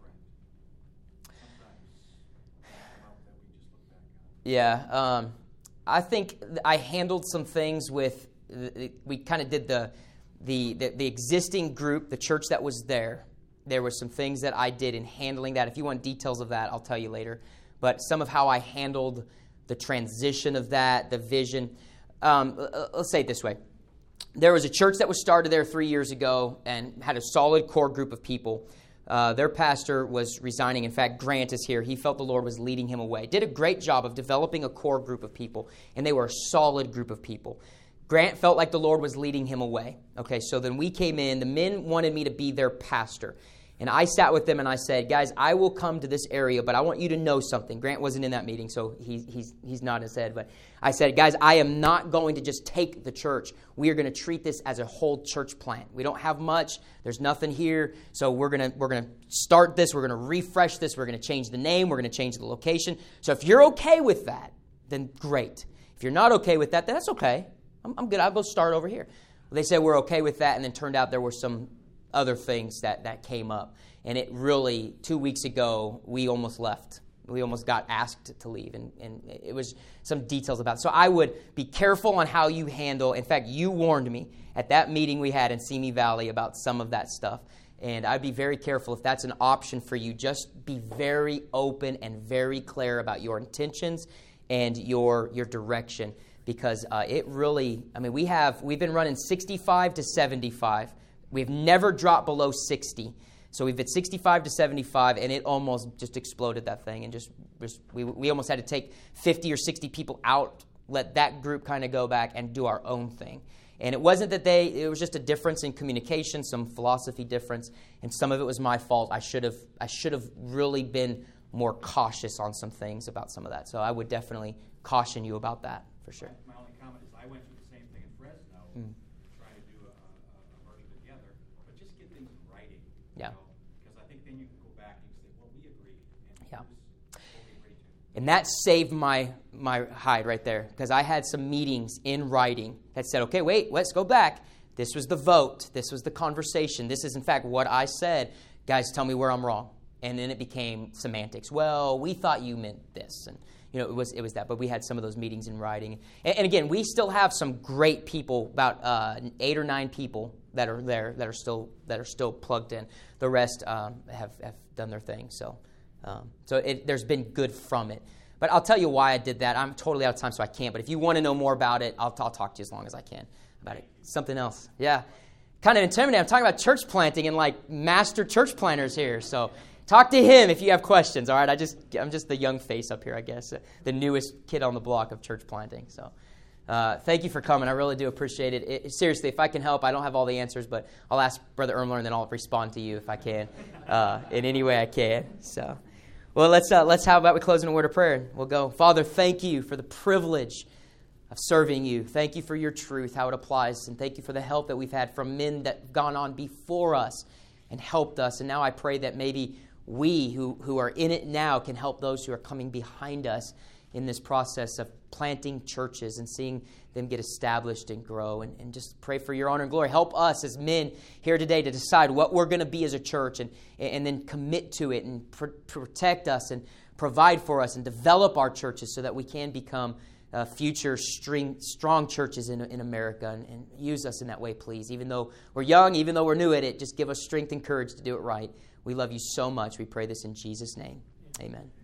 [SPEAKER 1] Yeah, um, I think I handled some things with, we kind of did the, the the the existing group, the church that was there. There were some things that I did in handling that. If you want details of that, I'll tell you later. But some of how I handled the transition of that, the vision. Um, let's say it this way. There was a church that was started there three years ago and had a solid core group of people. Uh, their pastor was resigning. In fact, Grant is here. He felt the Lord was leading him away. Did a great job of developing a core group of people, and they were a solid group of people. Grant felt like the Lord was leading him away. Okay, so then we came in. The men wanted me to be their pastor. And I sat with them and I said, guys, I will come to this area, but I want you to know something. Grant wasn't in that meeting, so he, he's he's nodding his head. But I said, guys, I am not going to just take the church. We are going to treat this as a whole church plant. We don't have much. There's nothing here. So we're going to we're going to start this. We're going to refresh this. We're going to change the name. We're going to change the location. So if you're okay with that, then great. If you're not okay with that, then that's okay. I'm, I'm good. I'll go start over here. Well, they said we're okay with that, and then turned out there were some other things that, that came up. And it really, two weeks ago, we almost left. We almost got asked to leave. And, and it was some details about it. So I would be careful on how you handle. In fact, you warned me at that meeting we had in Simi Valley about some of that stuff. And I'd be very careful if that's an option for you. Just be very open and very clear about your intentions and your your direction. Because uh, it really, I mean, we have, we've been running sixty-five to seventy-five. We've never dropped below sixty. So we've been sixty-five to seventy-five, and it almost just exploded, that thing. And just, just we, we almost had to take fifty or sixty people out, let that group kind of go back and do our own thing. And it wasn't that they, it was just a difference in communication, some philosophy difference, and some of it was my fault. I should have, I should have really been more cautious on some things about some of that. So I would definitely caution you about that, for sure.
[SPEAKER 2] My only comment is I went through the same thing in Fresno,
[SPEAKER 1] Mm.
[SPEAKER 2] trying to do a, a, a version together, but just get things in writing.
[SPEAKER 1] Yeah.
[SPEAKER 2] You know, because I think then you can go back and you can say, well, we agreed. And
[SPEAKER 1] Yeah.
[SPEAKER 2] here's what we agreed to.
[SPEAKER 1] And that saved my my hide right there, because I had some meetings in writing that said, okay, wait, let's go back. This was the vote. This was the conversation. This is, in fact, what I said. Guys, tell me where I'm wrong. And then it became semantics. Well, we thought you meant this. And, you know, it was it was that. But we had some of those meetings in writing. And, and again, we still have some great people, about uh, eight or nine people that are there, that are still that are still plugged in. The rest um, have, have done their thing. So, um, so it, there's been good from it. But I'll tell you why I did that. I'm totally out of time, so I can't. But if you want to know more about it, I'll, I'll talk to you as long as I can about it. Something else. Yeah. Kind of intimidating. I'm talking about church planting and like master church planters here. So talk to him if you have questions, all right? I just, I'm just the young face up here, I guess. The newest kid on the block of church planting. So uh, thank you for coming. I really do appreciate it. it. Seriously, if I can help, I don't have all the answers, but I'll ask Brother Ermler and then I'll respond to you if I can, uh, in any way I can. So... Well, let's, uh, let's how about we close in a word of prayer. We'll go. Father, thank you for the privilege of serving you. Thank you for your truth, how it applies. And thank you for the help that we've had from men that have gone on before us and helped us. And now I pray that maybe we who, who are in it now can help those who are coming behind us in this process of planting churches and seeing them get established and grow. And, and just pray for your honor and glory. Help us as men here today to decide what we're going to be as a church and, and then commit to it and pr- protect us and provide for us and develop our churches so that we can become uh, future string, strong churches in, in America. And, and use us in that way, please. Even though we're young, even though we're new at it, just give us strength and courage to do it right. We love you so much. We pray this in Jesus' name. Amen.